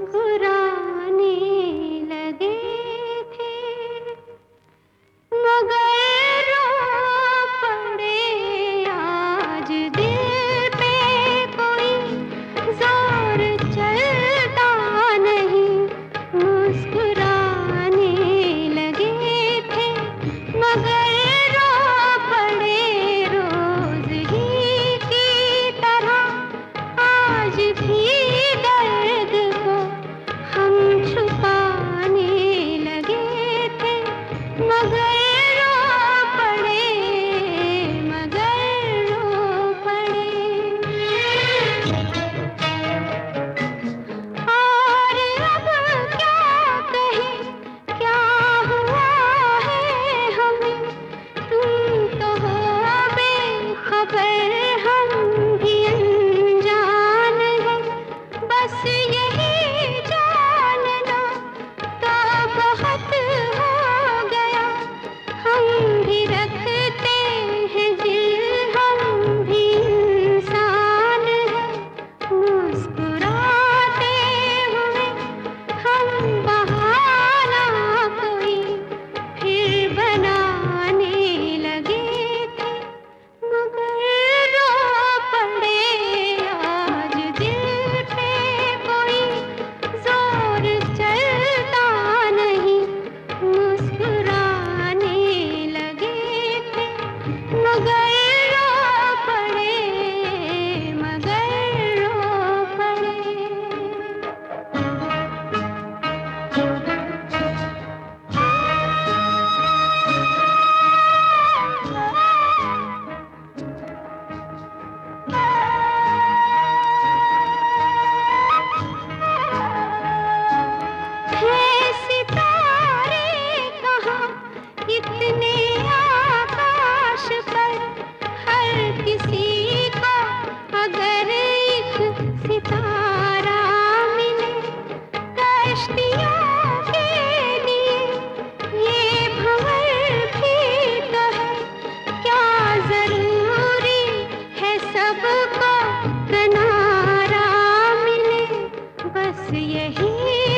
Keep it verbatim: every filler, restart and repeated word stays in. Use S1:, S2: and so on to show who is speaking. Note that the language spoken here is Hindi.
S1: मुस्कुराने लगे थे मगर रो पड़े। आज दिल पे कोई जोर चलता नहीं। मुस्कुराने लगे थे मगर रो पड़े। रोज ही की तरह आज भी दर्द को हम छुपाने लगे थे मगर रो पड़े, मगर रो पड़े। और अब क्या कहें, क्या हुआ है हमें। तुम तो हो बेखबर, हम भी अनजान हैं। बस यही जानना तो बहुत हो गया। हम भी रखते हैं दिल, हम भी इंसान हैं। मुस्कुराते हुए हम बहाना कोई फिर बनाने लगे थे मगर रो पड़े। आज दिल पे कोई जोर चलता नहीं। मुस्कुराने लगे थे मगर रो पड़े, मगर रो पड़े। है सितारे कहाँ इतने आकाश पर। हर किसी को अगर एक सितारा मिले कश्तियों के लिए ये भंवर भी तो है। क्या जरूरी है सबको किनारा मिले। बस यही